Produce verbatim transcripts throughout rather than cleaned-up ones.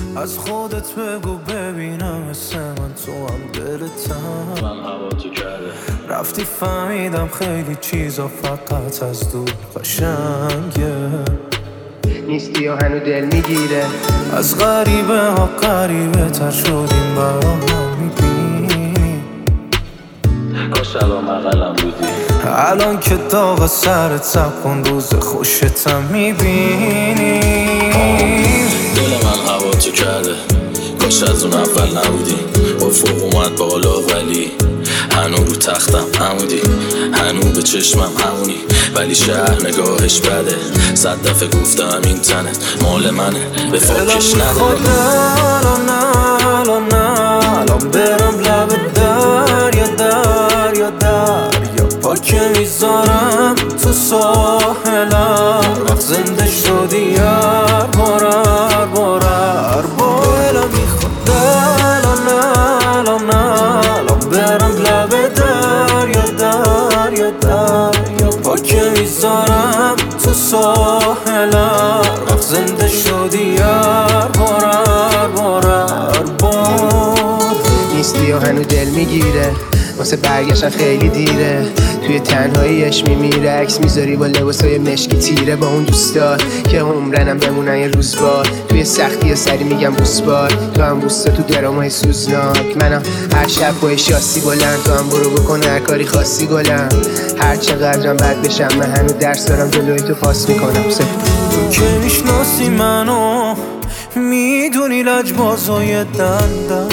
از خودت بگو ببینم مثل من تو هم دلتم. من هوا تو کرده رفتی فهمیدم خیلی چیزا فقط از دور قشنگه نیستی و هنو دل میگیره. از غریبه ها غریبه تر شدیم برام میبینی. کاش الان مقلم بودی. الان که داغ سرت سب کن روز خوشتم میبینی. دل من هوا تو کرده کاش از اون اول نبودی. افق اومد بالا ولی هنو رو تختم همودی. هنو به چشمم همونی ولی شهر نگاهش بده. صد دفعه گفتم این تنت مال منه به فاکش نده. الان الان الان برم لب دریا دریا دریا پاکه میذارم تو ساحلم. وقت زنده شدی هر بار هر بار هر بار. الان میخواد الان الان الان برم لب دریا دریا دریا پاکه میذارم تو ساحلم. وقت زنده شدی هر بار هر بار هر بار. نیستی و هنو دل میگیره واسه برگشتن خیلی دیره. توی تنهاییش میمیره عکس میذاری با لباسای مشکی تیره. با اون دوستات که عمرنم بمونن یه روز بار. توی سختی سری میگم بوسبار. تو هم بوستا تو درامای سوزناک. منم هر شب با شاسی بلند. تو هم برو بکن هر کاری خاصی گلم. هر چقدرم بد بشم من هنو درس دارم جلوی تو پاس میکنم. تو که میشناسی منو میدونی لجبازای دندم.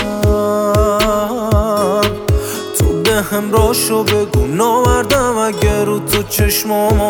تو به هم راشو بگو ناوردم اگه رو تو چشمامو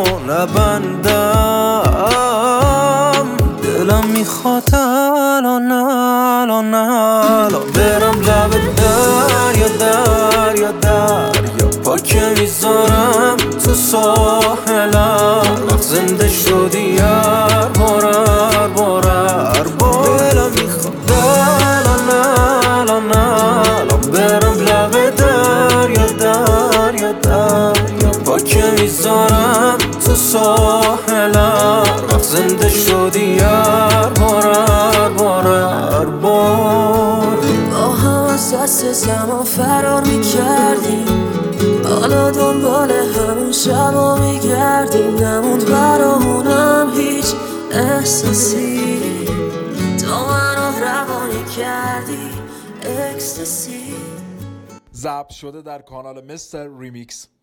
نبندم. دلم میخواد الان الان الان برم لب دریا دریا دریا پاکه میذارم تو ساحلم. وقت زنده شدی هر بار هر بار هر بار. دلم میخواد الان الان الان برم لب دریا دریا دریا پاکه میذارم تو ساحلم. وقت زنده شدی هر بار هر بار هر بار. با هم از دست زمان فرار میکردیم. حالا دنبال همون شبا میگردیم. نموند برامونم هیچ احساسی. تو منو روانی کردی اکستاسی. ضبط شده در کانال مستر ریمیکس.